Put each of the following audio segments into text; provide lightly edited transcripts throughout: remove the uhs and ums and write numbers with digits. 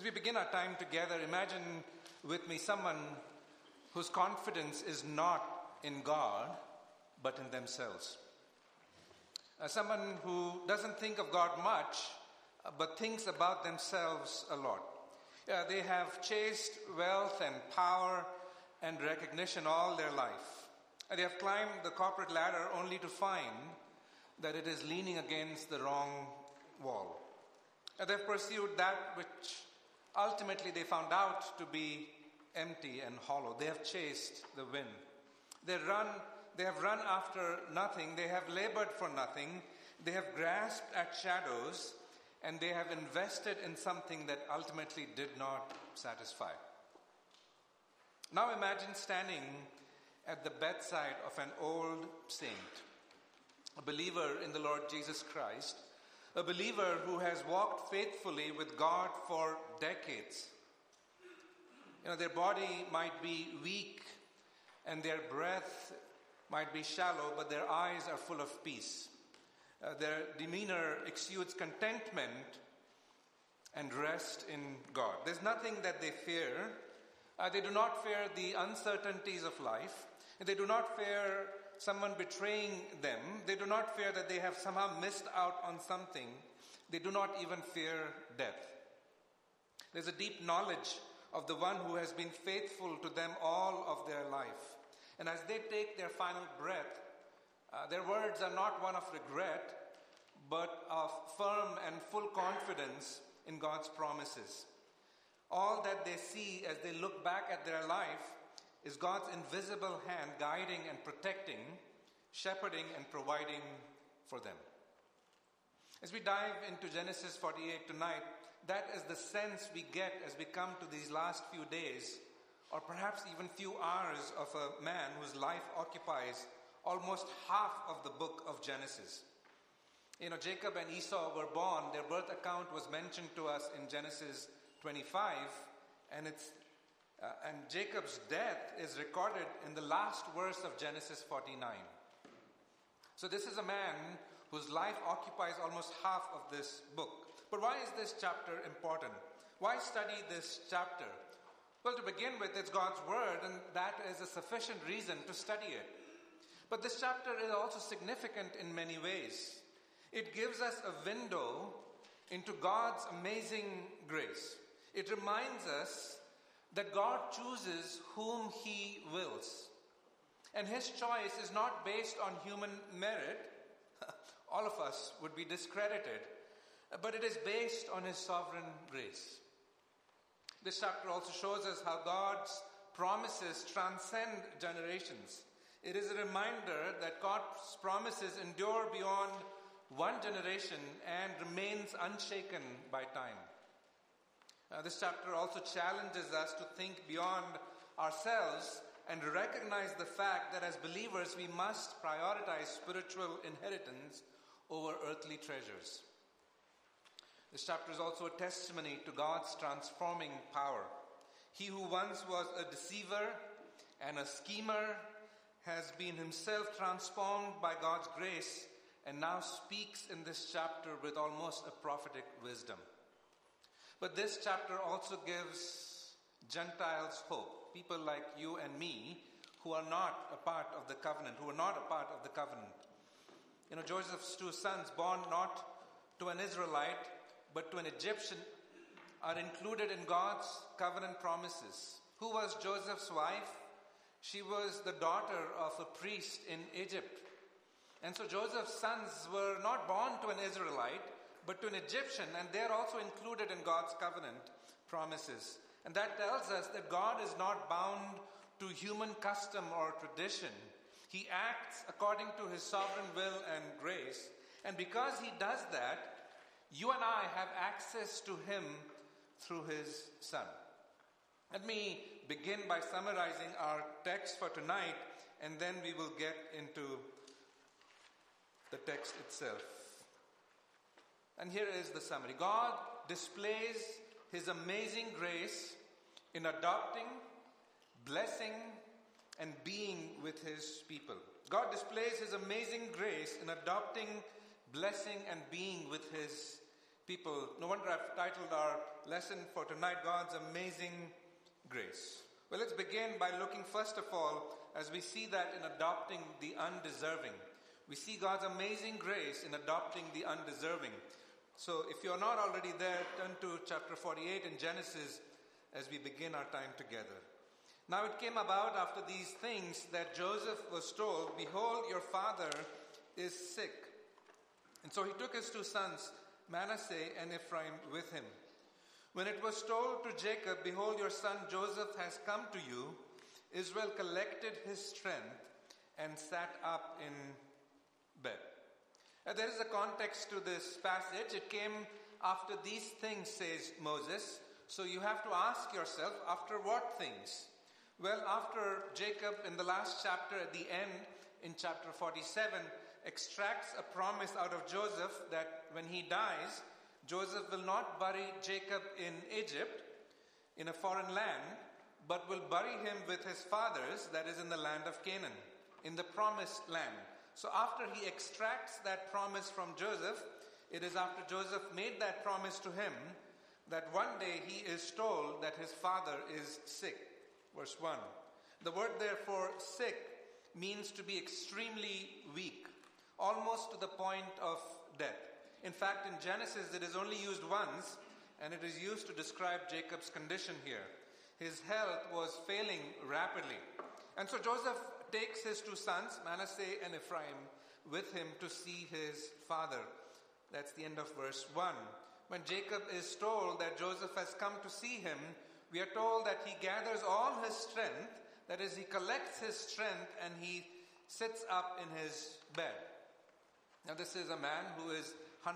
we begin our time together, imagine with me someone whose confidence is not in God, but in themselves. Someone who doesn't think of God much, but thinks about themselves a lot. They have chased wealth and power and recognition all their life. They have climbed the corporate ladder only to find that it is leaning against the wrong wall. They've pursued that which ultimately they found out to be empty and hollow. They have chased the wind. They have run after nothing. They have labored for nothing. They have grasped at shadows, and they have invested in something that ultimately did not satisfy. Now imagine standing at the bedside of an old saint, a believer in the Lord Jesus Christ, a believer who has walked faithfully with God for decades. Their body might be weak and their breath might be shallow, but their eyes are full of peace. Their demeanor exudes contentment and rest in God. There's nothing that they fear. They do not fear the uncertainties of life. They do not fear someone betraying them. They do not fear that they have somehow missed out on something. They do not even fear death. There's a deep knowledge of the one who has been faithful to them all of their life. And as they take their final breath, their words are not one of regret, but of firm and full confidence in God's promises. All that they see as they look back at their life is God's invisible hand guiding and protecting, shepherding and providing for them. As we dive into Genesis 48 tonight, that is the sense we get as we come to these last few days, or perhaps even few hours of a man whose life occupies almost half of the book of Genesis. Jacob and Esau were born. Their birth account was mentioned to us in Genesis 25, and Jacob's death is recorded in the last verse of Genesis 49. So this is a man whose life occupies almost half of this book. But why is this chapter important? Why study this chapter? Well, to begin with, it's God's word, and that is a sufficient reason to study it. But this chapter is also significant in many ways. It gives us a window into God's amazing grace. It reminds us that God chooses whom He wills. And His choice is not based on human merit. All of us would be discredited. But it is based on His sovereign grace. This chapter also shows us how God's promises transcend generations. It is a reminder that God's promises endure beyond one generation and remains unshaken by time. This chapter also challenges us to think beyond ourselves and recognize the fact that as believers we must prioritize spiritual inheritance over earthly treasures. This chapter is also a testimony to God's transforming power. He who once was a deceiver and a schemer has been himself transformed by God's grace and now speaks in this chapter with almost a prophetic wisdom. But this chapter also gives Gentiles hope, people like you and me who are not a part of the covenant, Joseph's two sons, born not to an Israelite but to an Egyptian, are included in God's covenant promises. Who was Joseph's wife? She was the daughter of a priest in Egypt. And so Joseph's sons were not born to an Israelite, but to an Egyptian, and they're also included in God's covenant promises. And that tells us that God is not bound to human custom or tradition. He acts according to His sovereign will and grace. And because He does that, you and I have access to Him through His Son. Let me begin by summarizing our text for tonight, and then we will get into the text itself. And here is the summary. God displays His amazing grace in adopting, blessing, and being with His people. God displays His amazing grace in adopting, blessing, and being with His people. No wonder I've titled our lesson for tonight, God's Amazing Grace. Well, let's begin by looking first of all, as we see that in adopting the undeserving. We see God's amazing grace in adopting the undeserving. So if you're not already there, turn to chapter 48 in Genesis as we begin our time together. Now it came about after these things that Joseph was told, "Behold, your father is sick." And so he took his two sons, Manasseh and Ephraim, with him. When it was told to Jacob, "Behold, your son Joseph has come to you," Israel collected his strength and sat up in bed. There is a context to this passage. It came after these things, says Moses. So you have to ask yourself, after what things? Well, after Jacob in the last chapter at the end, in chapter 47, extracts a promise out of Joseph that when he dies, Joseph will not bury Jacob in Egypt, in a foreign land, but will bury him with his fathers, that is in the land of Canaan, in the promised land. So after he extracts that promise from Joseph, it is after Joseph made that promise to him that one day he is told that his father is sick. Verse 1. The word therefore, sick, means to be extremely weak, almost to the point of death. In fact, in Genesis, it is only used once, and it is used to describe Jacob's condition here. His health was failing rapidly. And so Joseph takes his two sons, Manasseh and Ephraim, with him to see his father. That's the end of verse 1. When Jacob is told that Joseph has come to see him, we are told that he gathers all his strength, that is, he collects his strength and he sits up in his bed. Now, this is a man who is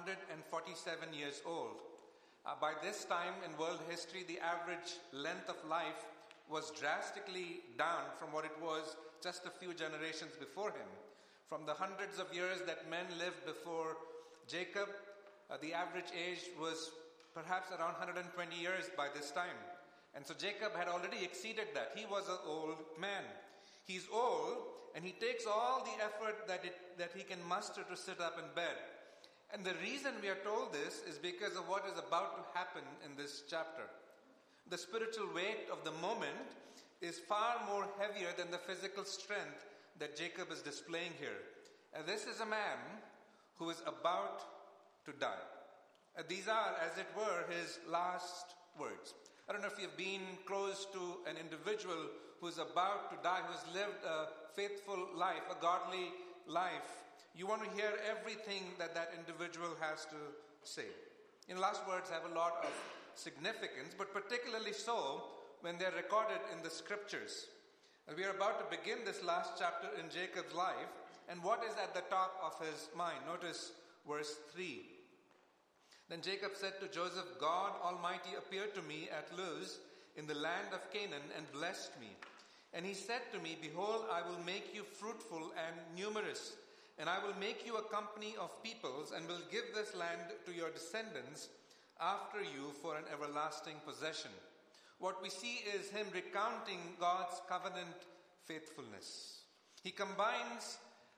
147 years old. By this time in world history, the average length of life was drastically down from what it was just a few generations before him. From the hundreds of years that men lived before Jacob, the average age was perhaps around 120 years by this time. And so Jacob had already exceeded that. He was an old man. He's old, and he takes all the effort that he can muster to sit up in bed. And the reason we are told this is because of what is about to happen in this chapter. The spiritual weight of the moment is far more heavier than the physical strength that Jacob is displaying here. And this is a man who is about to die. These are, as it were, his last words. I don't know if you've been close to an individual who is about to die, who has lived a faithful life, a godly life. You want to hear everything that that individual has to say. Last words have a lot of significance, but particularly so when they're recorded in the scriptures. We are about to begin this last chapter in Jacob's life, and what is at the top of his mind? Notice verse 3. Then Jacob said to Joseph, "God Almighty appeared to me at Luz in the land of Canaan and blessed me. And he said to me, Behold, I will make you fruitful and numerous, and I will make you a company of peoples, and will give this land to your descendants after you for an everlasting possession." What we see is him recounting God's covenant faithfulness. He combines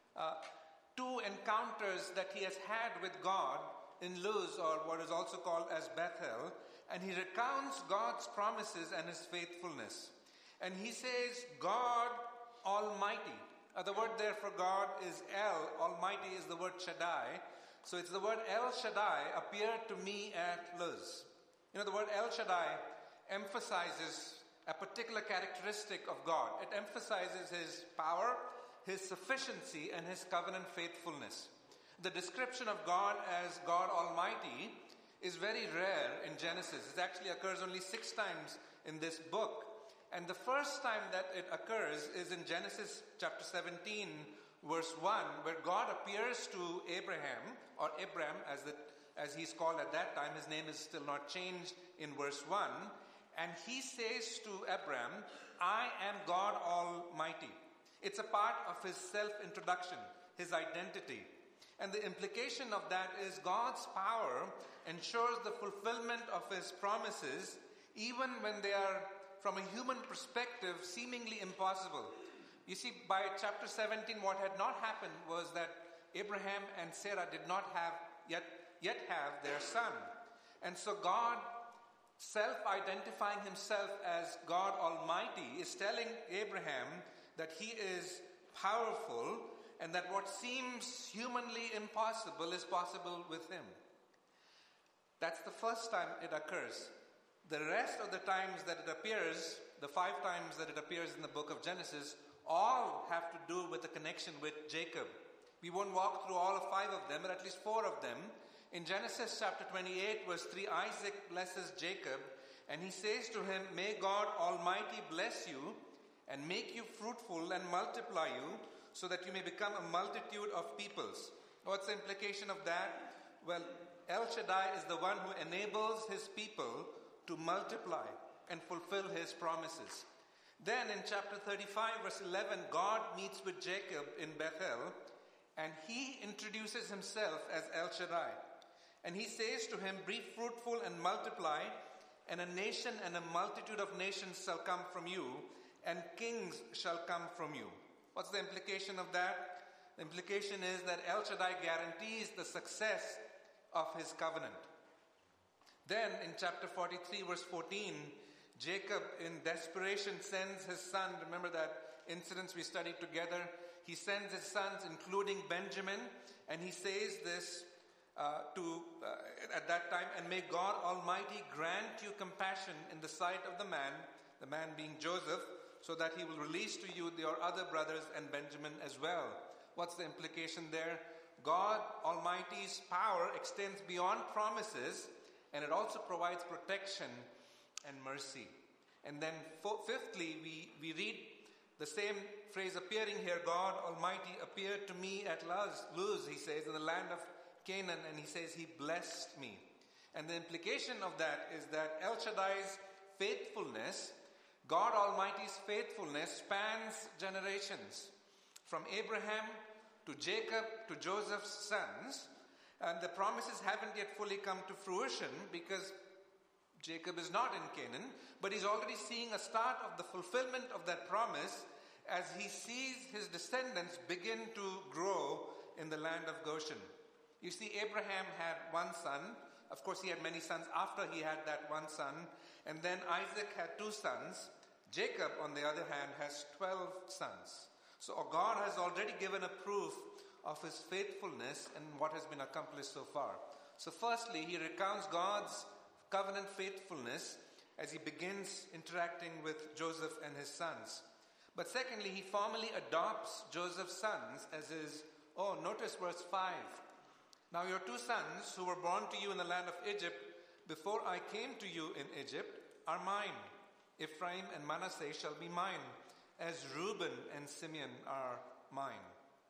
two encounters that he has had with God in Luz, or what is also called as Bethel, and he recounts God's promises and his faithfulness. And he says, God Almighty. The word there for God is El. Almighty is the word Shaddai. So it's the word El Shaddai appeared to me at Luz. The word El Shaddai emphasizes a particular characteristic of God. It emphasizes his power, his sufficiency, and his covenant faithfulness. The description of God as God Almighty is very rare in Genesis. It actually occurs only 6 times in this book. And the first time that it occurs is in Genesis chapter 17, verse 1, where God appears to Abraham, or Abram as he's called at that time. His name is still not changed in verse 1. And he says to Abram, "I am God Almighty." It's a part of his self-introduction, his identity. And the implication of that is God's power ensures the fulfillment of his promises, even when they are, from a human perspective, seemingly impossible. You see, by chapter 17, what had not happened was that Abraham and Sarah did not have yet have their son. And so God, self-identifying himself as God Almighty, is telling Abraham that he is powerful and that what seems humanly impossible is possible with him. That's the first time it occurs. The rest of the times that it appears, the 5 times that it appears in the book of Genesis, all have to do with the connection with Jacob. We won't walk through all of 5 of them, but at least 4 of them. In Genesis chapter 28, verse 3, Isaac blesses Jacob, and he says to him, "May God Almighty bless you and make you fruitful and multiply you, so that you may become a multitude of peoples." What's the implication of that? Well, El Shaddai is the one who enables his people to multiply and fulfill his promises. Then in chapter 35, verse 11, God meets with Jacob in Bethel, and he introduces himself as El Shaddai. And he says to him, "Be fruitful and multiply, and a nation and a multitude of nations shall come from you, and kings shall come from you." What's the implication of that? The implication is that El Shaddai guarantees the success of his covenant. Then in chapter 43, verse 14, Jacob in desperation sends his son. Remember that incidents we studied together? He sends his sons, including Benjamin, and he says this at that time, "And may God Almighty grant you compassion in the sight of the man being Joseph, so that he will release to you your other brothers and Benjamin as well." What's the implication there? God Almighty's power extends beyond promises, and it also provides protection and mercy. And then fifthly, we read the same phrase appearing here. God Almighty appeared to me at Luz, he says, in the land of Canaan, and he says he blessed me. And the implication of that is that El Shaddai's faithfulness, God Almighty's faithfulness, spans generations. From Abraham to Jacob to Joseph's sons. And the promises haven't yet fully come to fruition because Jacob is not in Canaan, but he's already seeing a start of the fulfillment of that promise as he sees his descendants begin to grow in the land of Goshen. You see, Abraham had one son. Of course, he had many sons after he had that one son. And then Isaac had 2 sons. Jacob, on the other hand, has 12 sons. So God has already given a proof of his faithfulness and what has been accomplished so far. So firstly, he recounts God's covenant faithfulness as he begins interacting with Joseph and his sons. But secondly, he formally adopts Joseph's sons as his own. Notice verse 5. "Now your 2 sons who were born to you in the land of Egypt before I came to you in Egypt are mine. Ephraim and Manasseh shall be mine, as Reuben and Simeon are mine."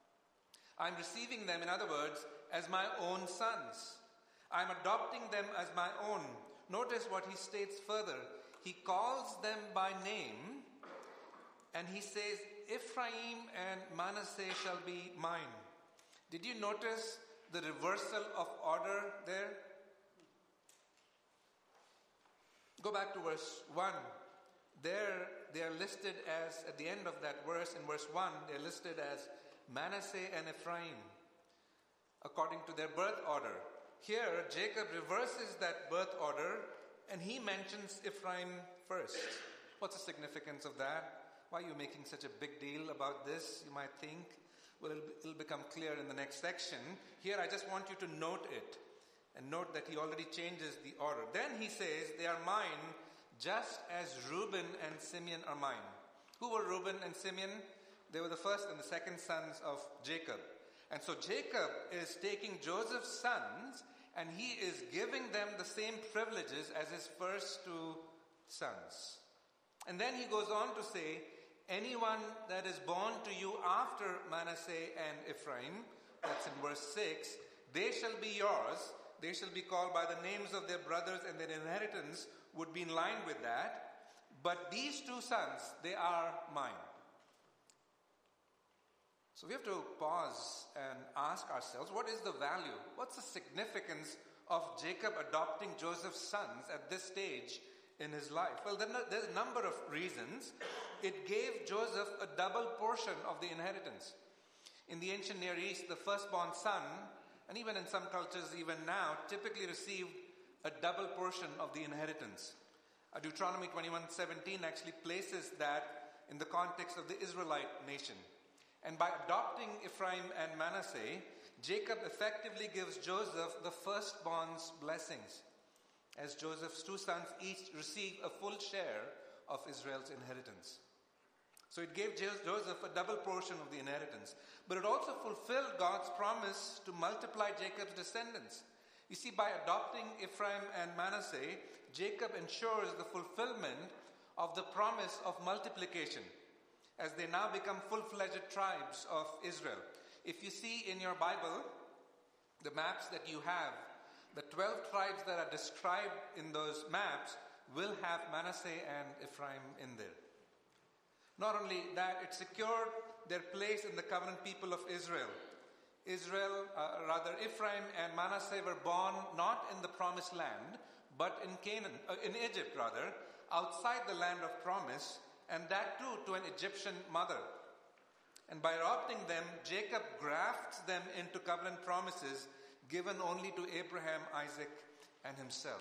I'm receiving them, in other words, as my own sons. I'm adopting them as my own. Notice what he states further. He calls them by name, and he says, "Ephraim and Manasseh shall be mine." Did you notice the reversal of order there? Go back to verse 1. There they are listed as, at the end of that verse, in verse 1, they're listed as Manasseh and Ephraim, according to their birth order. Here, Jacob reverses that birth order, and he mentions Ephraim first. What's the significance of that? Why are you making such a big deal about this, you might think? Well, it'll become clear in the next section. Here, I just want you to note it, and note that he already changes the order. Then he says, "They are mine, just as Reuben and Simeon are mine." Who were Reuben and Simeon? They were the first and the second sons of Jacob. And so Jacob is taking Joseph's sons and he is giving them the same privileges as his first 2 sons. And then he goes on to say, "Anyone that is born to you after Manasseh and Ephraim," that's in verse 6, "they shall be yours. They shall be called by the names of their brothers, and their inheritance would be in line with that. But these 2 sons, they are mine." So we have to pause and ask ourselves, what is the value? What's the significance of Jacob adopting Joseph's sons at this stage in his life? Well, there's a number of reasons. It gave Joseph a double portion of the inheritance. In the ancient Near East, the firstborn son, and even in some cultures even now, typically received a double portion of the inheritance. Deuteronomy 21:17 actually places that in the context of the Israelite nation. And by adopting Ephraim and Manasseh, Jacob effectively gives Joseph the firstborn's blessings, as Joseph's two sons each receive a full share of Israel's inheritance. So it gave Joseph a double portion of the inheritance. But it also fulfilled God's promise to multiply Jacob's descendants. You see, by adopting Ephraim and Manasseh, Jacob ensures the fulfillment of the promise of multiplication, as they now become full-fledged tribes of Israel. If you see in your Bible, the maps that you have, the 12 tribes that are described in those maps will have Manasseh and Ephraim in there. Not only that, it secured their place in the covenant people of Israel. Ephraim and Manasseh were born not in the promised land, but in Egypt, outside the land of promise, and that too to an Egyptian mother. And by adopting them, Jacob grafts them into covenant promises given only to Abraham, Isaac, and himself.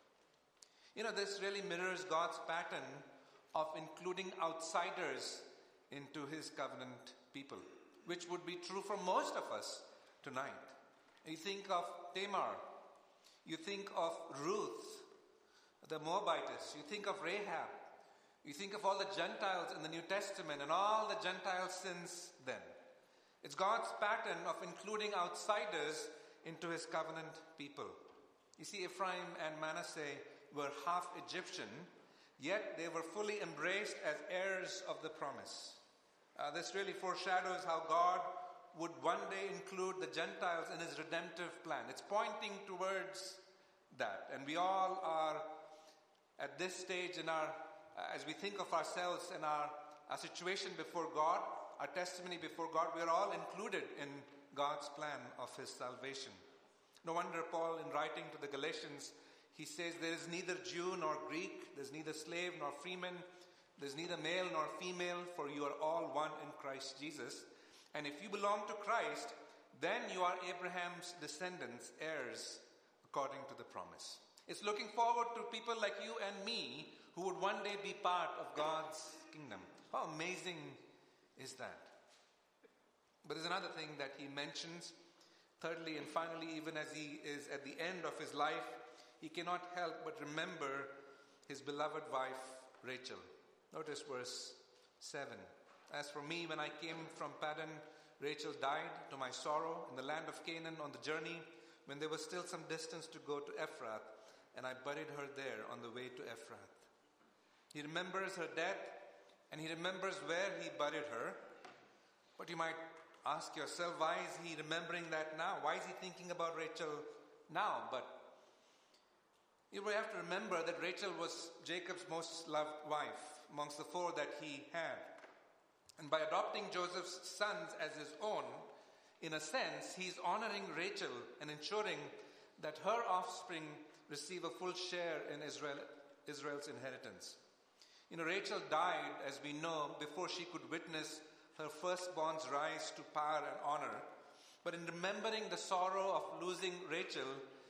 This really mirrors God's pattern of including outsiders into his covenant people, which would be true for most of us tonight. You think of Tamar, you think of Ruth, the Moabitess, you think of Rahab, you think of all the Gentiles in the New Testament and all the Gentiles since then. It's God's pattern of including outsiders into his covenant people. You see, Ephraim and Manasseh were half Egyptian, yet they were fully embraced as heirs of the promise. This really foreshadows how God would one day include the Gentiles in his redemptive plan. It's pointing towards that. And we all are at this stage in as we think of ourselves and our situation before God, our testimony before God, we are all included in God's plan of his salvation. No wonder Paul, in writing to the Galatians, he says, there is neither Jew nor Greek, there's neither slave nor freeman, there's neither male nor female, for you are all one in Christ Jesus. And if you belong to Christ, then you are Abraham's descendants, heirs according to the promise. It's looking forward to people like you and me who would one day be part of God's kingdom. How amazing is that? But there's another thing that he mentions. Thirdly and finally, even as he is at the end of his life, he cannot help but remember his beloved wife, Rachel. Notice verse 7. As for me, when I came from Paddan, Rachel died to my sorrow in the land of Canaan on the journey when there was still some distance to go to Ephrath, and I buried her there on the way to Ephrath. He remembers her death, and he remembers where he buried her. But you might ask yourself, why is he remembering that now? Why is he thinking about Rachel now? But you will have to remember that Rachel was Jacob's most loved wife amongst the four that he had. And by adopting Joseph's sons as his own, in a sense, he's honoring Rachel and ensuring that her offspring receive a full share in Israel's inheritance. Rachel died, as we know, before she could witness her firstborn's rise to power and honor. But in remembering the sorrow of losing Rachel,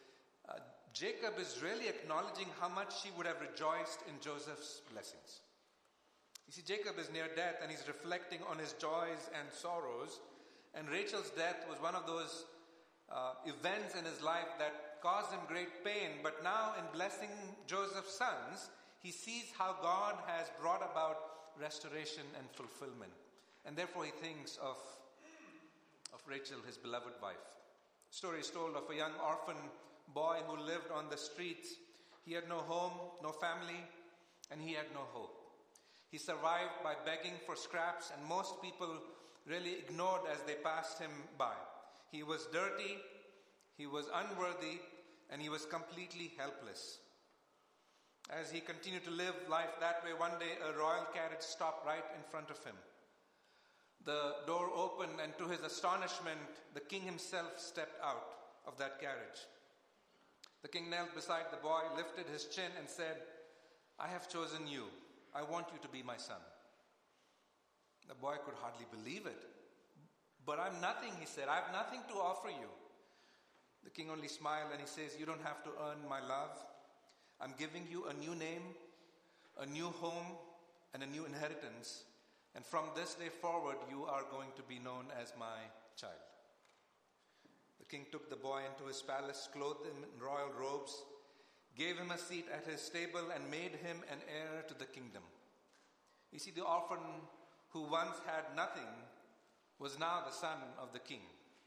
Jacob is really acknowledging how much she would have rejoiced in Joseph's blessings. You see, Jacob is near death and he's reflecting on his joys and sorrows. And Rachel's death was one of those events in his life that caused him great pain. But now, in blessing Joseph's sons, he sees how God has brought about restoration and fulfillment. And therefore he thinks of Rachel, his beloved wife. The story is told of a young orphan boy who lived on the streets. He had no home, no family, and he had no hope. He survived by begging for scraps, and most people really ignored as they passed him by. He was dirty, he was unworthy, and he was completely helpless. As he continued to live life that way, one day a royal carriage stopped right in front of him. The door opened, and to his astonishment, the king himself stepped out of that carriage. The king knelt beside the boy, lifted his chin, and said, "I have chosen you. I want you to be my son." The boy could hardly believe it. "But I'm nothing," he said. "I have nothing to offer you." The king only smiled and he says, "You don't have to earn my love. I'm giving you a new name, a new home, and a new inheritance. And from this day forward, you are going to be known as my child." The king took the boy into his palace, clothed him in royal robes, gave him a seat at his table, and made him an heir to the kingdom. You see, the orphan who once had nothing was now the son of the king.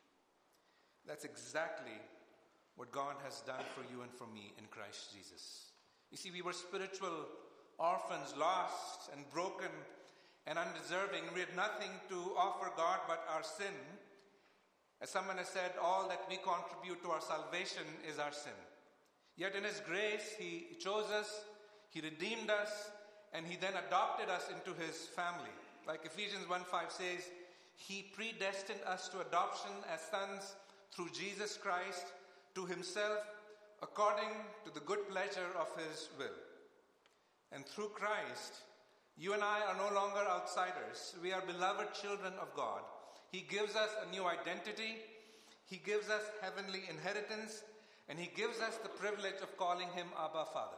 That's exactly what God has done for you and for me in Christ Jesus. You see, we were spiritual orphans, lost and broken and undeserving. We had nothing to offer God but our sin. As someone has said, all that we contribute to our salvation is our sin. Yet in His grace, He chose us, He redeemed us, and He then adopted us into His family. Like Ephesians 1:5 says, He predestined us to adoption as sons through Jesus Christ to Himself, according to the good pleasure of His will. And through Christ, you and I are no longer outsiders. We are beloved children of God. He gives us a new identity. He gives us heavenly inheritance. And He gives us the privilege of calling Him Abba, Father.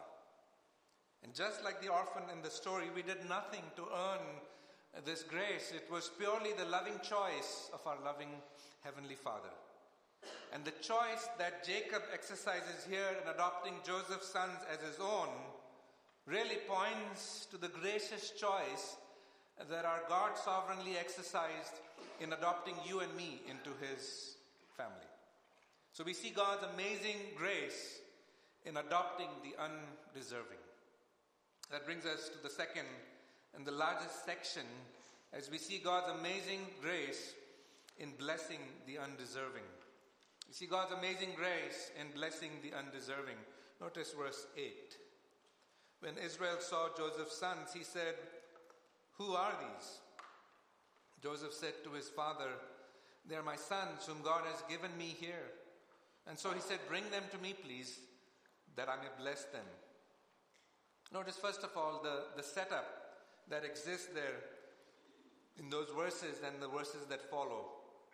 And just like the orphan in the story, we did nothing to earn this grace. It was purely the loving choice of our loving Heavenly Father. And the choice that Jacob exercises here in adopting Joseph's sons as his own really points to the gracious choice that our God sovereignly exercised in adopting you and me into His family. So we see God's amazing grace in adopting the undeserving. That brings us to the second and the largest section as we see God's amazing grace in blessing the undeserving. You see God's amazing grace in blessing the undeserving. Notice verse 8. When Israel saw Joseph's sons, he said, "Who are these?" Joseph said to his father, "They are my sons whom God has given me here." And so he said, "Bring them to me, please, that I may bless them." Notice first of all the setup that exists there in those verses and the verses that follow.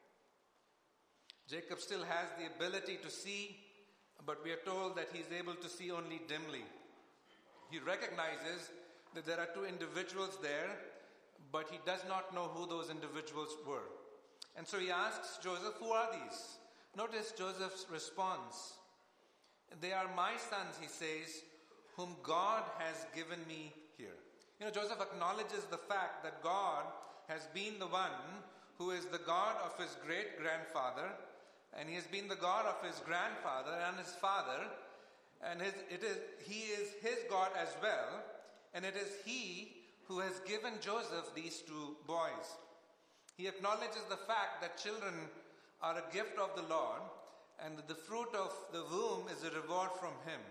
Jacob still has the ability to see, but we are told that he's able to see only dimly. He recognizes that there are two individuals there, but he does not know who those individuals were. And so he asks Joseph, "Who are these?" Notice Joseph's response. "They are my sons," he says, "whom God has given me here." Joseph acknowledges the fact that God has been the one who is the God of his great-grandfather, and He has been the God of his grandfather and his father, and He is his God as well, and it is He who has given Joseph these two boys. He acknowledges the fact that children are a gift of the Lord, and that the fruit of the womb is a reward from Him.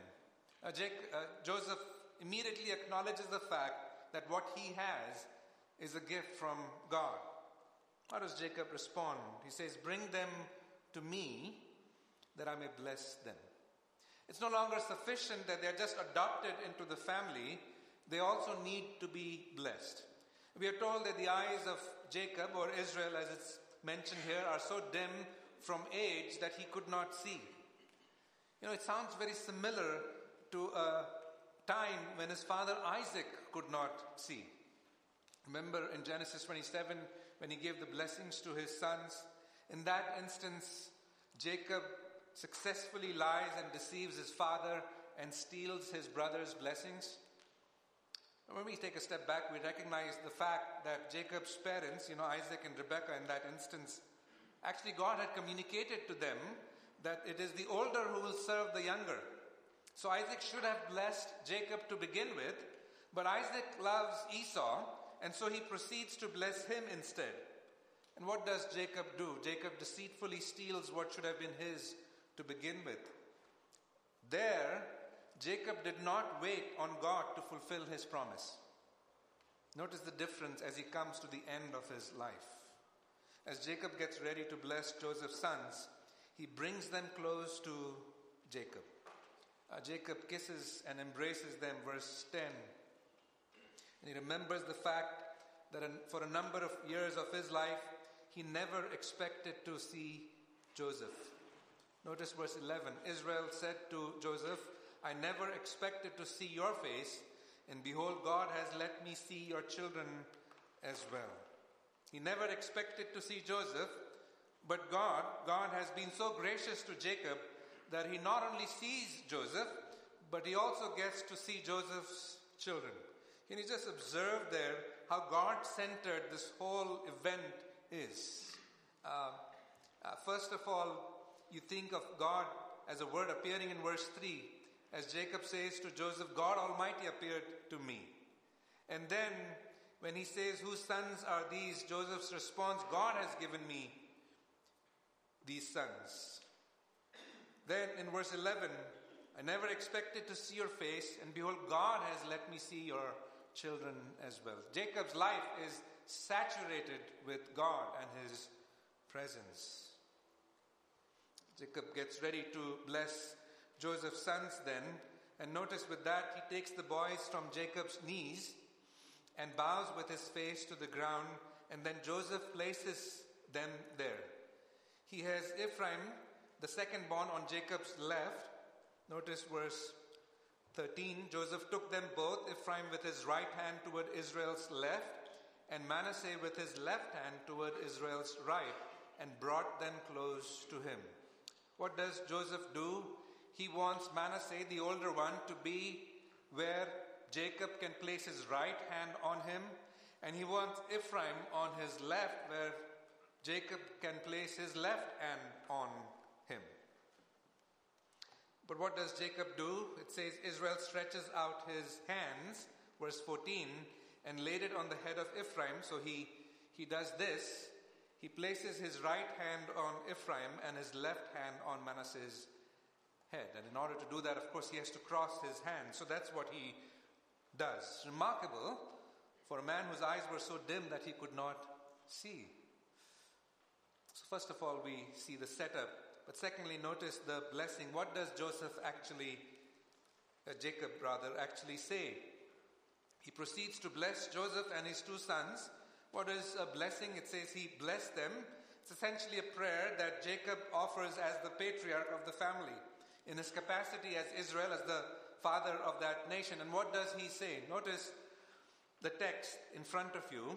Joseph immediately acknowledges the fact that what he has is a gift from God. How does Jacob respond? He says, "Bring them to me that I may bless them." It's no longer sufficient that they're just adopted into the family. They also need to be blessed. We are told that the eyes of Jacob, or Israel as it's mentioned here, are so dim from age that he could not see. It sounds very similar to a time when his father Isaac could not see. Remember in Genesis 27 when he gave the blessings to his sons? In that instance, Jacob successfully lies and deceives his father and steals his brother's blessings. When we take a step back, we recognize the fact that Jacob's parents, Isaac and Rebekah in that instance, actually God had communicated to them that it is the older who will serve the younger. So Isaac should have blessed Jacob to begin with, but Isaac loves Esau, and so he proceeds to bless him instead. And what does Jacob do? Jacob deceitfully steals what should have been his to begin with. There, Jacob did not wait on God to fulfill His promise. Notice the difference as he comes to the end of his life. As Jacob gets ready to bless Joseph's sons, he brings them close to Jacob. Jacob kisses and embraces them, verse 10. And he remembers the fact that for a number of years of his life, he never expected to see Joseph. Notice verse 11. Israel said to Joseph, I never expected to see your face, and behold, God has let me see your children as well. He never expected to see Joseph, but God has been so gracious to Jacob that he not only sees Joseph, but he also gets to see Joseph's children. Can you just observe there how God-centered this whole event is? First of all, you think of God as a word appearing in verse 3, as Jacob says to Joseph, God Almighty appeared to me. And then when he says, whose sons are these? Joseph's response, God has given me these sons. Then in verse 11, I never expected to see your face, and behold, God has let me see your children as well. Jacob's life is saturated with God and his presence. Jacob gets ready to bless Joseph's sons then, and notice with that he takes the boys from Jacob's knees and bows with his face to the ground, and then Joseph places them there. He has Ephraim, the second born, on Jacob's left. Notice verse 13. Joseph took them both, Ephraim with his right hand toward Israel's left, and Manasseh with his left hand toward Israel's right, and brought them close to him. What does Joseph do? He wants Manasseh, the older one, to be where Jacob can place his right hand on him, and he wants Ephraim on his left, where Jacob can place his left hand on him. But what does Jacob do? It says Israel stretches out his hands, verse 14, and laid it on the head of Ephraim. So he does this. He places his right hand on Ephraim and his left hand on Manasseh's head. And in order to do that, of course, he has to cross his hands. So that's what he does. Remarkable for a man whose eyes were so dim that he could not see. So first of all, we see the setup. But secondly, notice the blessing. What does Jacob actually say? He proceeds to bless Joseph and his two sons. What is a blessing? It says he blessed them. It's essentially a prayer that Jacob offers as the patriarch of the family, in his capacity as Israel, as the father of that nation. And what does he say? Notice the text in front of you.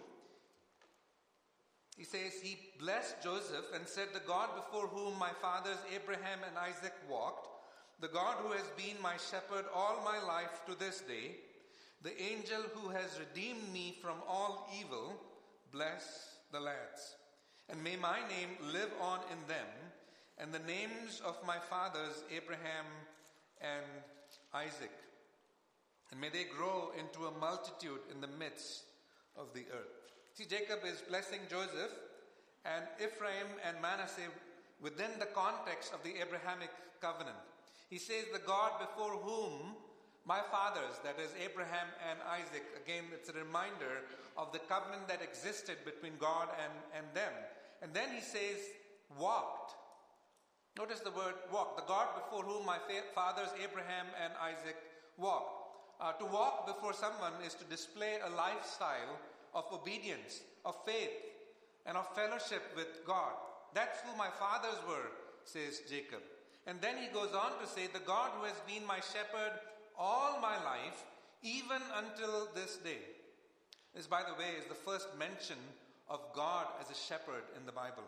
He says, he blessed Joseph and said, the God before whom my fathers Abraham and Isaac walked, the God who has been my shepherd all my life to this day, the angel who has redeemed me from all evil, bless the lads. And may my name live on in them, and the names of my fathers Abraham and Isaac. And may they grow into a multitude in the midst of the earth. See, Jacob is blessing Joseph and Ephraim and Manasseh within the context of the Abrahamic covenant. He says, the God before whom my fathers, that is Abraham and Isaac, again it's a reminder of the covenant that existed between God and them. And then he says, walked. Notice the word walk. The God before whom my fathers Abraham and Isaac walked. To walk before someone is to display a lifestyle of obedience, of faith, and of fellowship with God. That's who my fathers were, says Jacob. And then he goes on to say, the God who has been my shepherd all my life, even until this day. This, by the way, is the first mention of God as a shepherd in the Bible.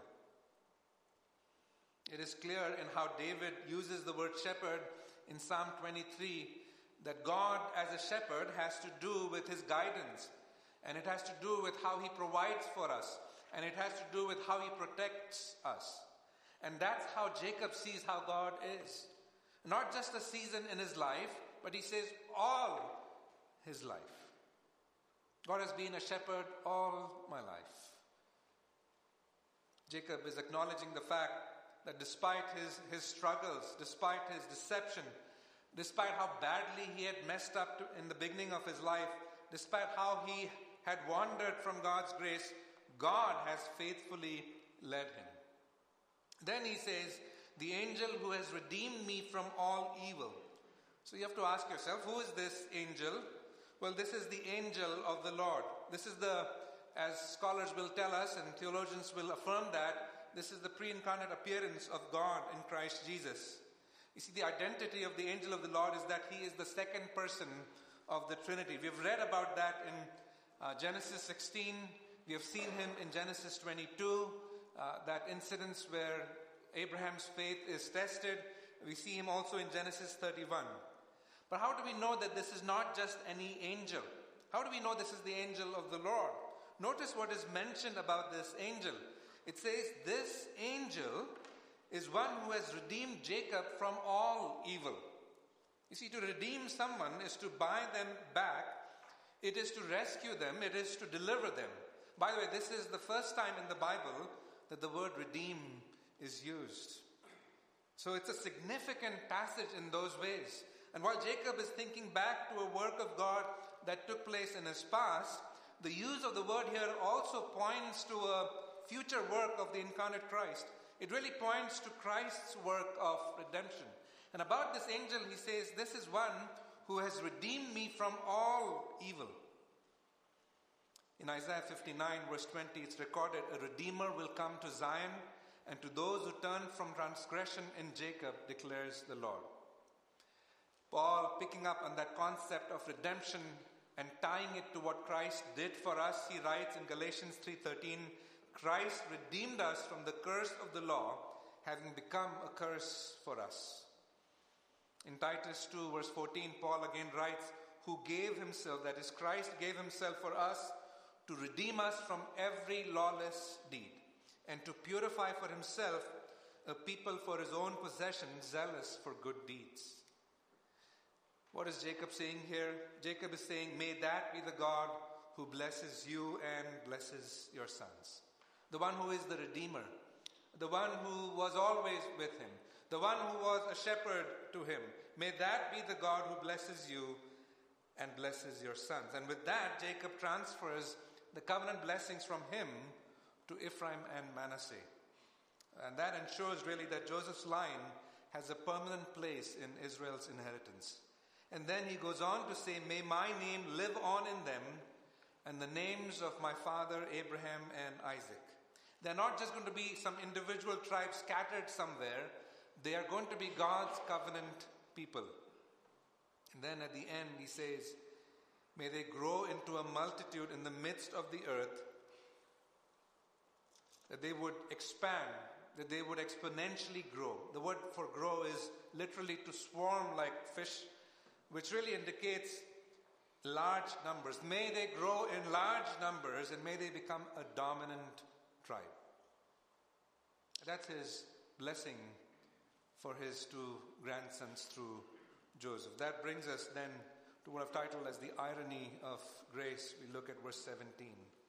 It is clear in how David uses the word shepherd in Psalm 23 that God as a shepherd has to do with his guidance, and it has to do with how he provides for us, and it has to do with how he protects us. And that's how Jacob sees how God is. Not just a season in his life, but he says all his life. God has been a shepherd all my life. Jacob is acknowledging the fact that despite his struggles, despite his deception, despite how badly he had messed up in the beginning of his life, despite how he had wandered from God's grace, God has faithfully led him. Then he says, the angel who has redeemed me from all evil. So you have to ask yourself, who is this angel? Well, this is the angel of the Lord. This is as scholars will tell us and theologians will affirm that, this is the pre-incarnate appearance of God in Christ Jesus. You see, the identity of the angel of the Lord is that he is the second person of the Trinity. We've read about that in Genesis 16. We have seen him in Genesis 22, that incident where Abraham's faith is tested. We see him also in Genesis 31. But how do we know that this is not just any angel? How do we know this is the angel of the Lord? Notice what is mentioned about this angel. It says, this angel is one who has redeemed Jacob from all evil. You see, to redeem someone is to buy them back. It is to rescue them. It is to deliver them. By the way, this is the first time in the Bible that the word redeem is used. So it's a significant passage in those ways. And while Jacob is thinking back to a work of God that took place in his past, the use of the word here also points to a future work of the incarnate Christ. It really points to Christ's work of redemption. And about this angel, he says, this is one who has redeemed me from all evil. In Isaiah 59, verse 20, it's recorded, a redeemer will come to Zion, and to those who turn from transgression in Jacob, declares the Lord. Paul, picking up on that concept of redemption and tying it to what Christ did for us, he writes in Galatians 3:13, Christ redeemed us from the curse of the law, having become a curse for us. In Titus 2, verse 14, Paul again writes, who gave himself, that is, Christ gave himself for us to redeem us from every lawless deed, and to purify for himself a people for his own possession, zealous for good deeds. What is Jacob saying here? Jacob is saying, may that be the God who blesses you and blesses your sons. The one who is the Redeemer, the one who was always with him, the one who was a shepherd to him. May that be the God who blesses you and blesses your sons. And with that, Jacob transfers the covenant blessings from him to Ephraim and Manasseh. And that ensures really that Joseph's line has a permanent place in Israel's inheritance. And then he goes on to say, may my name live on in them and the names of my father Abraham and Isaac. They're not just going to be some individual tribes scattered somewhere. They are going to be God's covenant people. And then at the end he says, may they grow into a multitude in the midst of the earth, that they would expand, that they would exponentially grow. The word for grow is literally to swarm like fish, which really indicates large numbers. May they grow in large numbers and may they become a dominant tribe. That's his blessing for his two grandsons through Joseph. That brings us then to what I've titled as the irony of grace. We look at verse 17.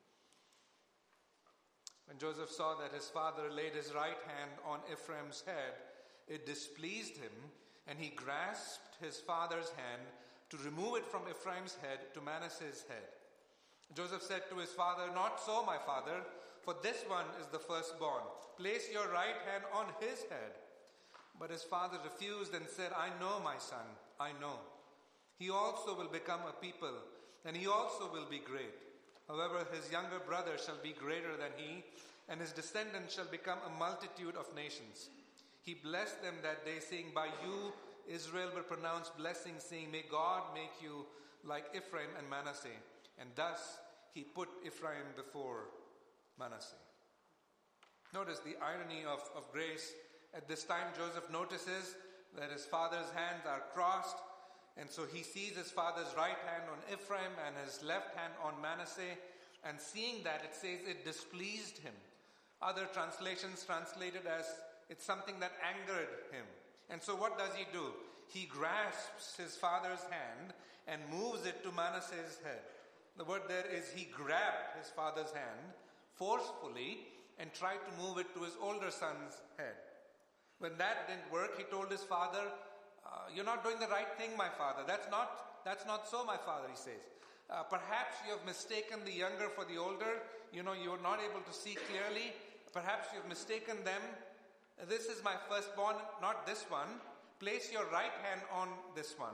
When Joseph saw that his father laid his right hand on Ephraim's head, it displeased him, and he grasped his father's hand to remove it from Ephraim's head to Manasseh's head. Joseph said to his father, not so, my father, for this one is the firstborn. Place your right hand on his head. But his father refused and said, I know, my son, I know. He also will become a people, and he also will be great. However, his younger brother shall be greater than he, and his descendants shall become a multitude of nations. He blessed them that day, saying, by you Israel will pronounce blessings, saying, may God make you like Ephraim and Manasseh. And thus he put Ephraim before Manasseh. Notice the irony of grace. At this time, Joseph notices that his father's hands are crossed, and so he sees his father's right hand on Ephraim and his left hand on Manasseh, and seeing that, it says it displeased him. Other translations translated as it's something that angered him. And so what does he do? He grasps his father's hand and moves it to Manasseh's head. The word there is he grabbed his father's hand forcefully and tried to move it to his older son's head. When that didn't work, he told his father, you're not doing the right thing, my father. That's not so, my father, he says. Perhaps you have mistaken the younger for the older. You are not able to see clearly. Perhaps you have mistaken them. This is my firstborn, not this one. Place your right hand on this one.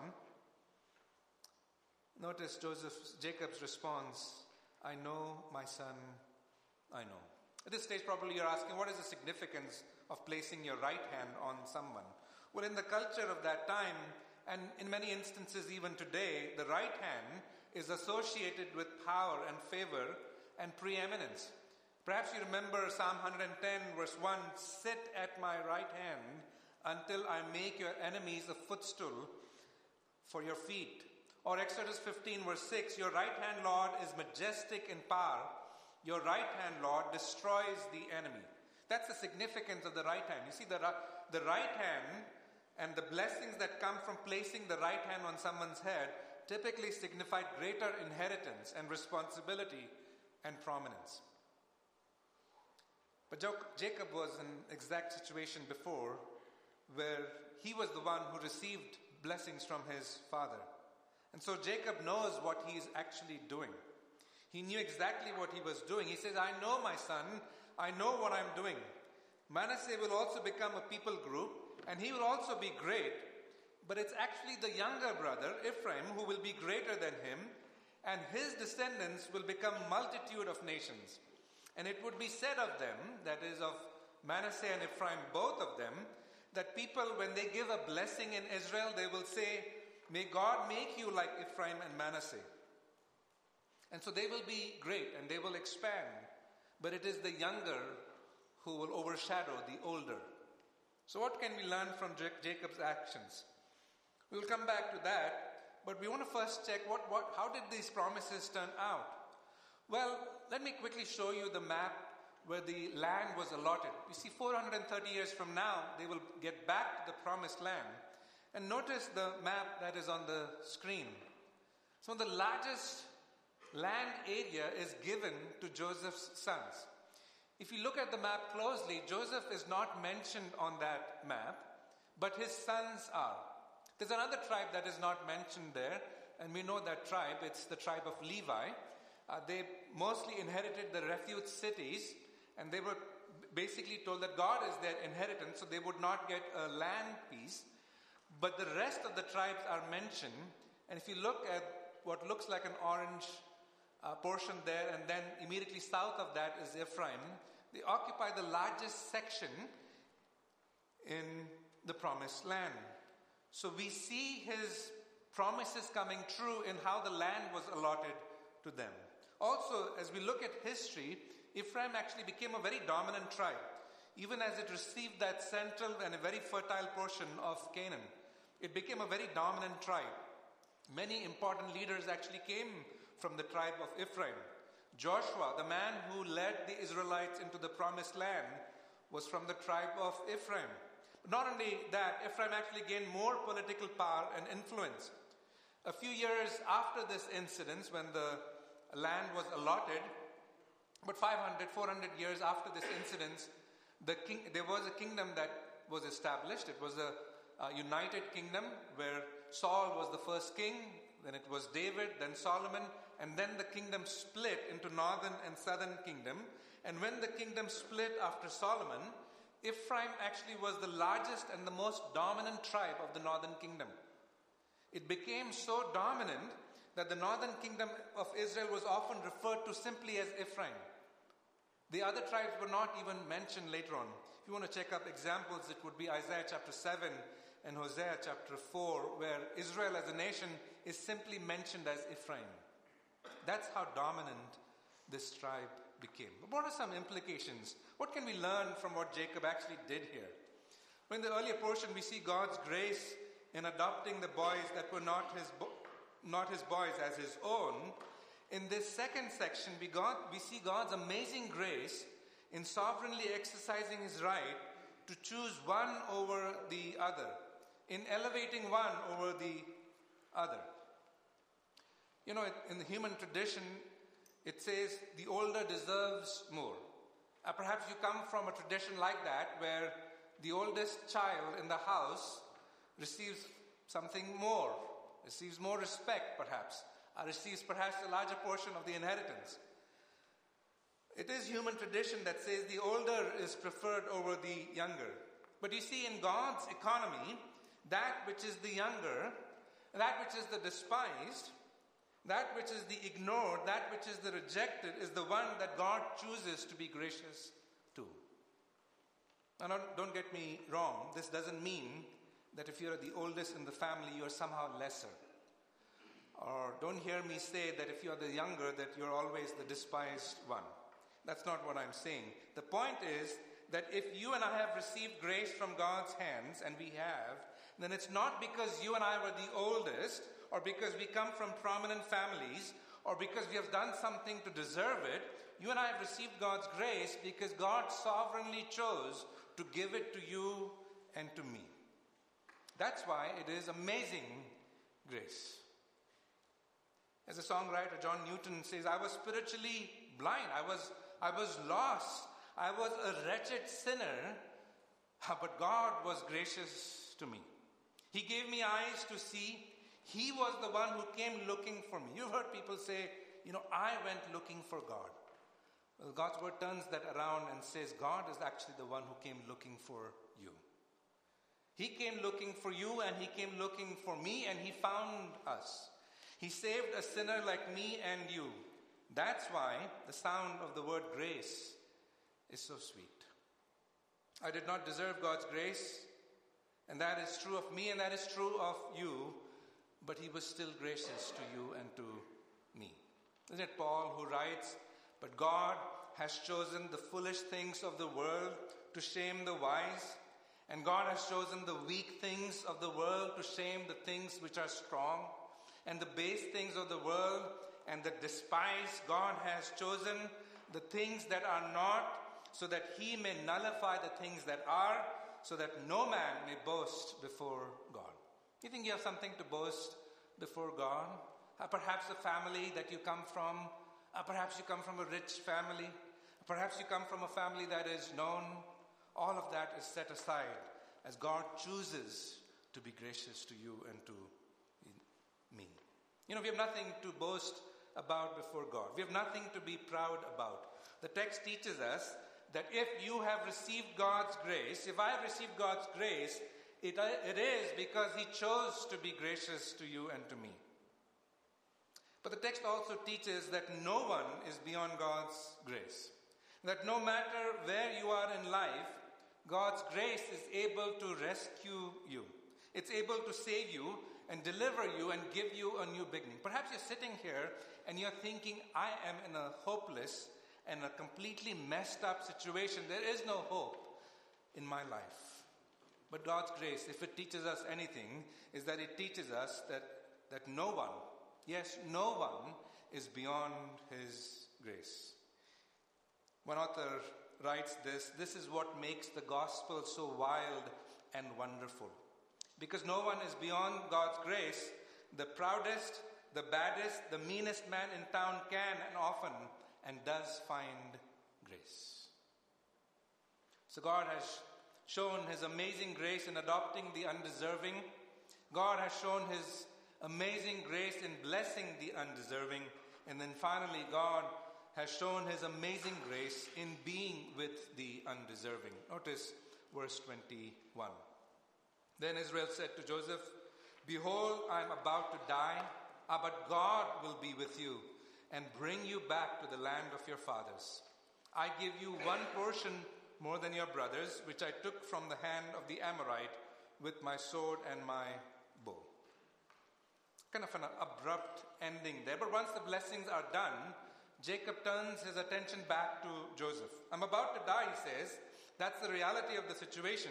Notice Jacob's response. I know, my son, I know. At this stage, probably you're asking, what is the significance of placing your right hand on someone? Well, in the culture of that time, and in many instances even today, the right hand is associated with power and favor and preeminence. Perhaps you remember Psalm 110 verse 1, "Sit at my right hand until I make your enemies a footstool for your feet." Or Exodus 15 verse 6, "Your right hand, Lord, is majestic in power. Your right hand, Lord, destroys the enemy." That's the significance of the right hand. You see, the right hand and the blessings that come from placing the right hand on someone's head typically signify greater inheritance and responsibility and prominence. But Jacob was in an exact situation before where he was the one who received blessings from his father. And so Jacob knows what he is actually doing. He knew exactly what he was doing. He says, "I know, my son, I know what I'm doing. Manasseh will also become a people group, and he will also be great. But it's actually the younger brother, Ephraim, who will be greater than him, and his descendants will become a multitude of nations. And it would be said of them," that is of Manasseh and Ephraim, both of them, "that people, when they give a blessing in Israel, they will say, 'May God make you like Ephraim and Manasseh.' And so they will be great and they will expand. But it is the younger who will overshadow the older." So what can we learn from Jacob's actions? We'll come back to that, but we want to first check how did these promises turn out? Well, let me quickly show you the map where the land was allotted. You see, 430 years from now, they will get back to the promised land. And notice the map that is on the screen. So the largest land area is given to Joseph's sons. If you look at the map closely, Joseph is not mentioned on that map, but his sons are. There's another tribe that is not mentioned there, and we know that tribe. It's the tribe of Levi. They mostly inherited the refuge cities, and they were basically told that God is their inheritance, so they would not get a land piece. But the rest of the tribes are mentioned, and if you look at what looks like an orange portion there, and then immediately south of that is Ephraim, they occupy the largest section in the promised land. So we see his promises coming true in how the land was allotted to them. Also, as we look at history, Ephraim actually became a very dominant tribe, even as it received that central and a very fertile portion of Canaan. It became a very dominant tribe. Many important leaders actually came from the tribe of Ephraim. Joshua, the man who led the Israelites into the promised land, was from the tribe of Ephraim. Not only that, Ephraim actually gained more political power and influence. A few years after this incident, when the land was allotted, but 400 years after this incident, there was a kingdom that was established. It was a united kingdom where Saul was the first king, then it was David, then Solomon, and then the kingdom split into northern and southern kingdom. And when the kingdom split after Solomon, Ephraim actually was the largest and the most dominant tribe of the northern kingdom. It became so dominant that the northern kingdom of Israel was often referred to simply as Ephraim. The other tribes were not even mentioned later on. If you want to check up examples, it would be Isaiah chapter 7 and Hosea chapter 4, where Israel as a nation is simply mentioned as Ephraim. That's how dominant this tribe became. But what are some implications? What can we learn from what Jacob actually did here? Well, in the earlier portion, we see God's grace in adopting the boys that were not his boys as his own. In this second section, we see God's amazing grace in sovereignly exercising his right to choose one over the other, in elevating one over the other. You know, in the human tradition, it says the older deserves more. Perhaps you come from a tradition like that, where the oldest child in the house receives something more, receives more respect perhaps, receives perhaps a larger portion of the inheritance. It is human tradition that says the older is preferred over the younger. But you see, in God's economy, that which is the younger, that which is the despised, That which is the ignored, that which is the rejected, is the one that God chooses to be gracious to. Now, don't get me wrong. This doesn't mean that if you're the oldest in the family, you're somehow lesser. Or don't hear me say that if you're the younger, that you're always the despised one. That's not what I'm saying. The point is that if you and I have received grace from God's hands, and we have, then it's not because you and I were the oldest, or because we come from prominent families, or because we have done something to deserve it. You and I have received God's grace because God sovereignly chose to give it to you and to me. That's why it is amazing grace. As a songwriter, John Newton says, I was spiritually blind. I was lost. I was a wretched sinner, but God was gracious to me. He gave me eyes to see. He was the one who came looking for me. You've heard people say, I went looking for God. Well, God's word turns that around and says, God is actually the one who came looking for you. He came looking for you, and He came looking for me, and He found us. He saved a sinner like me and you. That's why the sound of the word grace is so sweet. I did not deserve God's grace, and that is true of me, and that is true of you, but He was still gracious to you and to me. Isn't it Paul who writes, but God has chosen the foolish things of the world to shame the wise, and God has chosen the weak things of the world to shame the things which are strong, and the base things of the world and the despised God has chosen the things that are not, so that He may nullify the things that are, so that no man may boast before God. You think you have something to boast before God? Perhaps the family that you come from. Perhaps you come from a rich family. Perhaps you come from a family that is known. All of that is set aside as God chooses to be gracious to you and to me. We have nothing to boast about before God. We have nothing to be proud about. The text teaches us that if you have received God's grace, if I have received God's grace, it is because He chose to be gracious to you and to me. But the text also teaches that no one is beyond God's grace. That no matter where you are in life, God's grace is able to rescue you. It's able to save you and deliver you and give you a new beginning. Perhaps you're sitting here and you're thinking, I am in a hopeless and a completely messed up situation. There is no hope in my life. But God's grace, if it teaches us anything, is that it teaches us that no one, yes, no one is beyond His grace. One author writes this is what makes the gospel so wild and wonderful. Because no one is beyond God's grace, the proudest, the baddest, the meanest man in town can and often and does find grace. So God has shown His amazing grace in adopting the undeserving. God has shown His amazing grace in blessing the undeserving. And then finally, God has shown His amazing grace in being with the undeserving. Notice verse 21. Then Israel said to Joseph, behold, I am about to die, but God will be with you and bring you back to the land of your fathers. I give you one portion more than your brothers, which I took from the hand of the Amorite with my sword and my bow. Kind of an abrupt ending there. But once the blessings are done, Jacob turns his attention back to Joseph. I'm about to die, he says. That's the reality of the situation.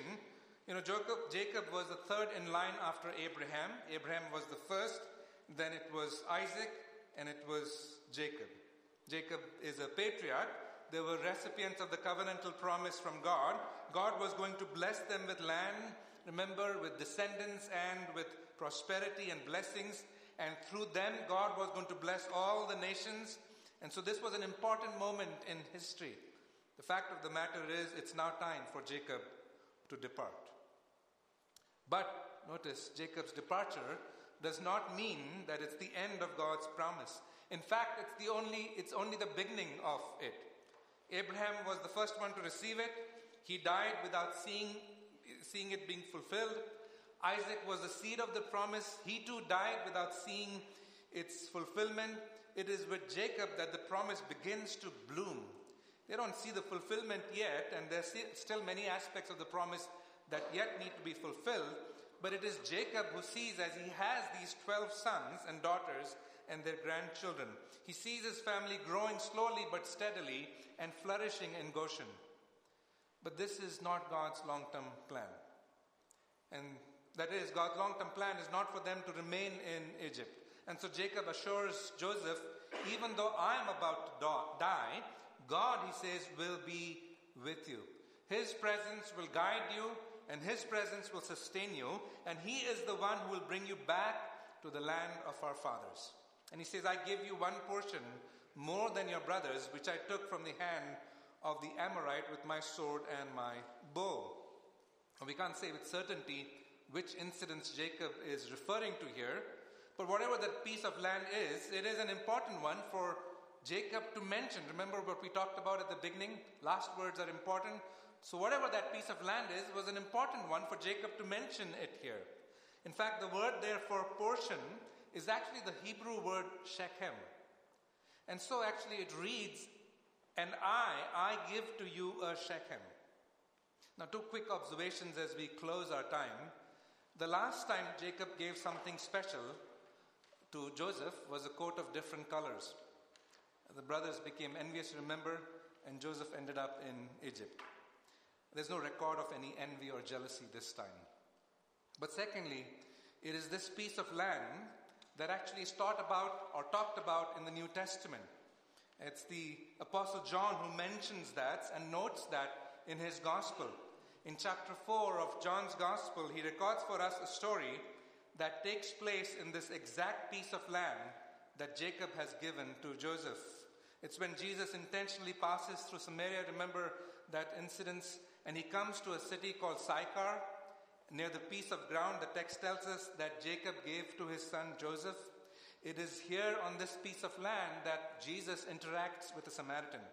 Jacob was the third in line after Abraham. Abraham was the first, then it was Isaac, and it was Jacob. Jacob is a patriarch. They were recipients of the covenantal promise from God. God was going to bless them with land, remember, with descendants and with prosperity and blessings. And through them, God was going to bless all the nations. And so this was an important moment in history. The fact of the matter is, it's now time for Jacob to depart. But notice, Jacob's departure does not mean that it's the end of God's promise. In fact, it's only the beginning of it. Abraham was the first one to receive it. He died without seeing it being fulfilled. Isaac was the seed of the promise. He too died without seeing its fulfillment. It is with Jacob that the promise begins to bloom. They don't see the fulfillment yet, and there's still many aspects of the promise that yet need to be fulfilled. But it is Jacob who sees, as he has these 12 sons and daughters and their grandchildren, he sees his family growing slowly but steadily and flourishing in Goshen. But this is not God's long-term plan. And that is, God's long-term plan is not for them to remain in Egypt. And so Jacob assures Joseph, even though I'm about to die, God, he says, will be with you. His presence will guide you, and his presence will sustain you, and he is the one who will bring you back to the land of our fathers. And he says, I give you one portion more than your brothers, which I took from the hand of the Amorite with my sword and my bow. We can't say with certainty which incidents Jacob is referring to here, but whatever that piece of land is, it is an important one for Jacob to mention. Remember what we talked about at the beginning? Last words are important. So whatever that piece of land is, was an important one for Jacob to mention it here. In fact, the word there for portion is actually the Hebrew word Shechem. And so actually it reads, and I give to you a Shechem. Now, two quick observations as we close our time. The last time Jacob gave something special to Joseph was a coat of different colors. The brothers became envious, remember, and Joseph ended up in Egypt. There's no record of any envy or jealousy this time. But secondly, it is this piece of land that actually is talked about in the New Testament. It's the Apostle John who mentions that and notes that in his gospel. In chapter 4 of John's gospel, he records for us a story that takes place in this exact piece of land that Jacob has given to Joseph. It's when Jesus intentionally passes through Samaria, remember that incident, and he comes to a city called Sychar, near the piece of ground the text tells us that Jacob gave to his son Joseph. It is here on this piece of land that Jesus interacts with a Samaritan.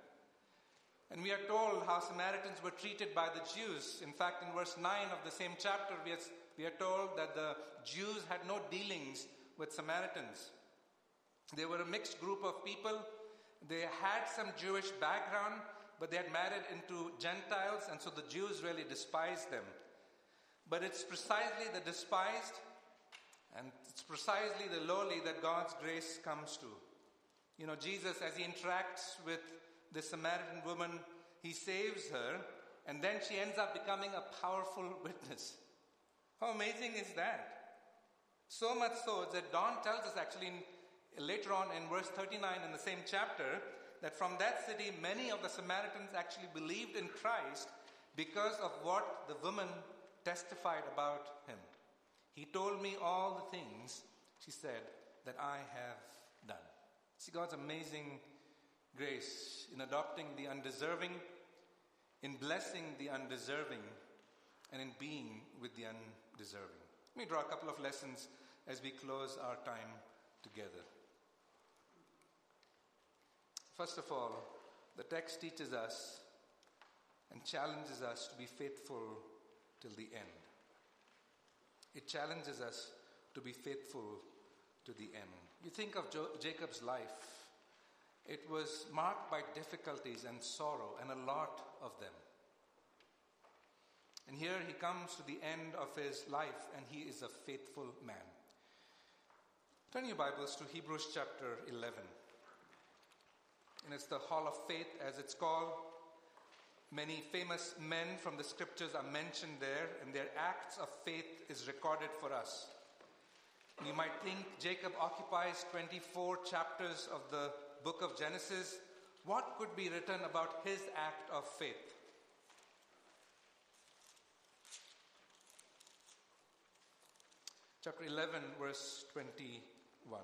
And we are told how Samaritans were treated by the Jews. In fact, in verse 9 of the same chapter, we are told that the Jews had no dealings with Samaritans. They were a mixed group of people. They had some Jewish background, but they had married into Gentiles, and so the Jews really despised them. But it's precisely the despised and it's precisely the lowly that God's grace comes to. You know, Jesus, as he interacts with the Samaritan woman, he saves her, and then she ends up becoming a powerful witness. How amazing is that? So much so that Don tells us actually later on in verse 39 in the same chapter that from that city many of the Samaritans actually believed in Christ because of what the woman testified about him. He told me all the things, she said, that I have done. See God's amazing grace in adopting the undeserving, in blessing the undeserving, and in being with the undeserving. Let me draw a couple of lessons as we close our time together. First of all, the text teaches us and challenges us to be faithful till the end. It challenges us to be faithful to the end. You think of Jacob's life. It was marked by difficulties and sorrow, and a lot of them. And here he comes to the end of his life, and he is a faithful man. Turn your Bibles to Hebrews chapter 11. And it's the Hall of Faith, as it's called. Many famous men from the scriptures are mentioned there, and their acts of faith is recorded for us. You might think Jacob occupies 24 chapters of the book of Genesis. What could be written about his act of faith? Chapter 11, verse 21.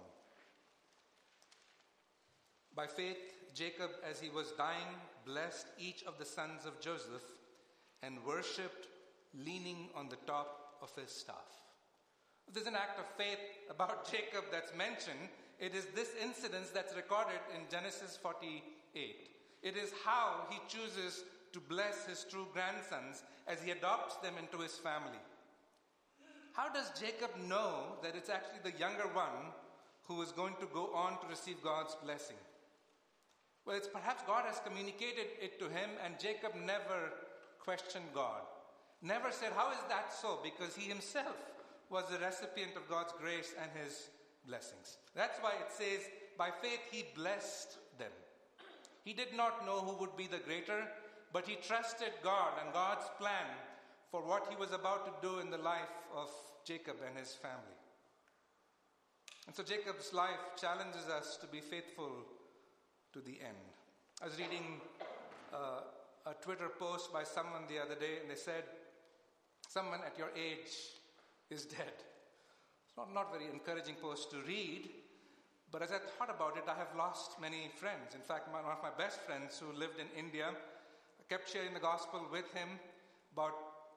By faith, Jacob, as he was dying, blessed each of the sons of Joseph and worshipped, leaning on the top of his staff. If there's an act of faith about Jacob that's mentioned, it is this incident that's recorded in Genesis 48. It is how he chooses to bless his true grandsons as he adopts them into his family. How does Jacob know that it's actually the younger one who is going to go on to receive God's blessing? Well, it's perhaps God has communicated it to him, and Jacob never questioned God. Never said, how is that so? Because he himself was the recipient of God's grace and his blessings. That's why it says, by faith he blessed them. He did not know who would be the greater, but he trusted God and God's plan for what he was about to do in the life of Jacob and his family. And so Jacob's life challenges us to be faithful to the end. I was reading a Twitter post by someone the other day, and they said, someone at your age is dead. It's not very encouraging post to read, but as I thought about it, I have lost many friends. In fact, one of my best friends who lived in India, I kept sharing the gospel with him. About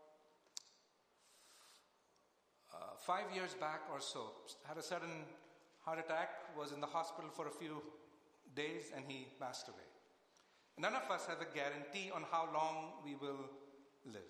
5 years back or so, had a sudden heart attack, was in the hospital for a few days, and he passed away. None of us have a guarantee on how long we will live.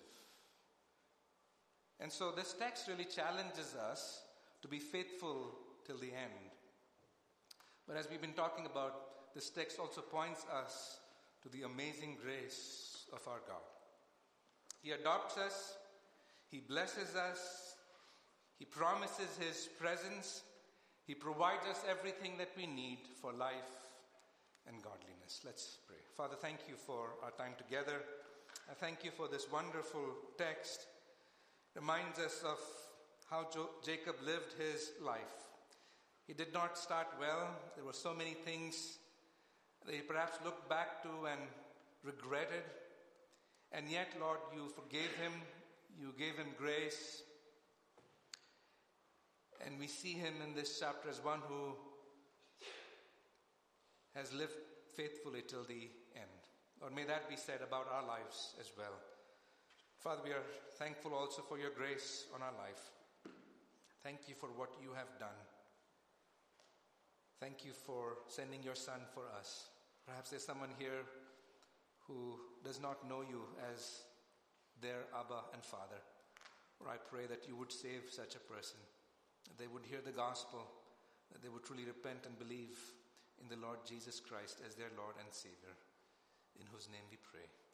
And so this text really challenges us to be faithful till the end. But as we've been talking about, this text also points us to the amazing grace of our God. He adopts us, he blesses us, he promises his presence, he provides us everything that we need for life and godliness. Let's pray. Father, thank you for our time together. I thank you for this wonderful text. It reminds us of how Jacob lived his life. He did not start well. There were so many things that he perhaps looked back to and regretted. And yet, Lord, you forgave him. You gave him grace. And we see him in this chapter as one who has lived faithfully till the end. Lord, may that be said about our lives as well. Father, we are thankful also for your grace on our life. Thank you for what you have done. Thank you for sending your Son for us. Perhaps there's someone here who does not know you as their Abba and Father. Or I pray that you would save such a person, that they would hear the gospel, that they would truly repent and believe in the Lord Jesus Christ as their Lord and Savior, in whose name we pray.